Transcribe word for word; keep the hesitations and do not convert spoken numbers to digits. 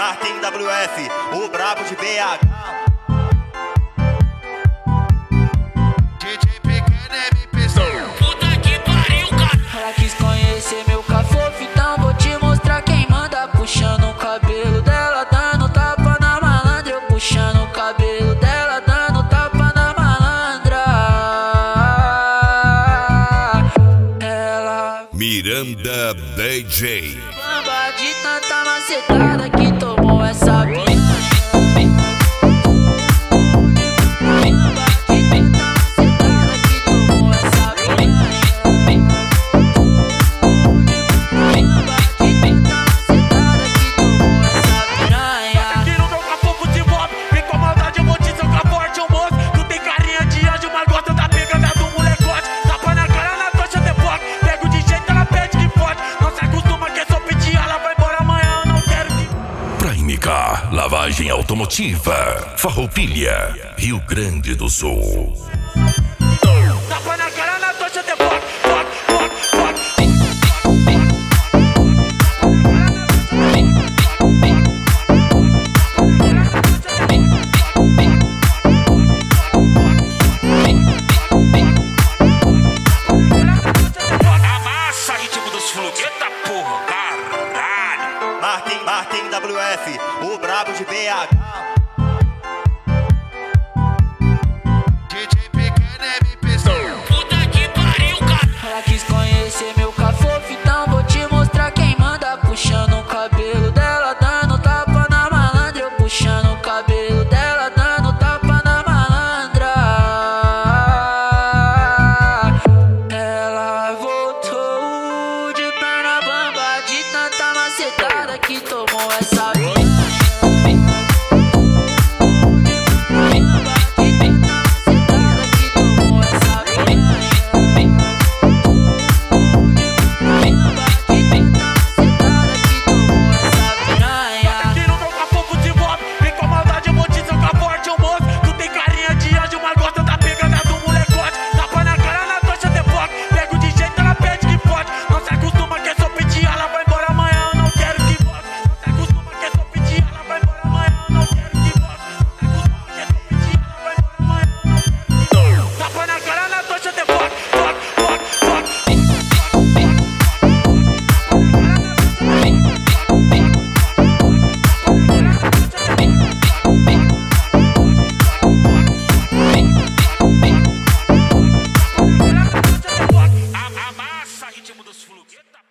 Martin W F, o brabo de B H. D J Pequeno M P C. Puta que pariu, cara. Ela quis conhecer meu cafofo, então vou te mostrar quem manda. Puxando o cabelo dela, dando tapa na malandra. Eu puxando o cabelo dela, dando tapa na malandra. Ela Miranda D J. bamba de tanta macetada que tomou essa piranha. Lavagem automotiva, Farroupilha, Rio Grande do Sul. Tapa na cara na tocha de pop, pop, pop, pop. Amassa ritmo dos fluxos, eita porra, caralho. Martin, Martin W F, o brabo de B H. D J Pequeno M P C. Puta que pariu, cara. Ela quis conhecer meu cafofo, então vou te mostrar quem manda. Puxando o cabelo dela, dando tapa na malandra. Eu puxando o cabelo dela, dando tapa na malandra. Ela voltou de perna bamba, de tanta macetada que tomou essa piranha. Amassa ritmo dos fluxos.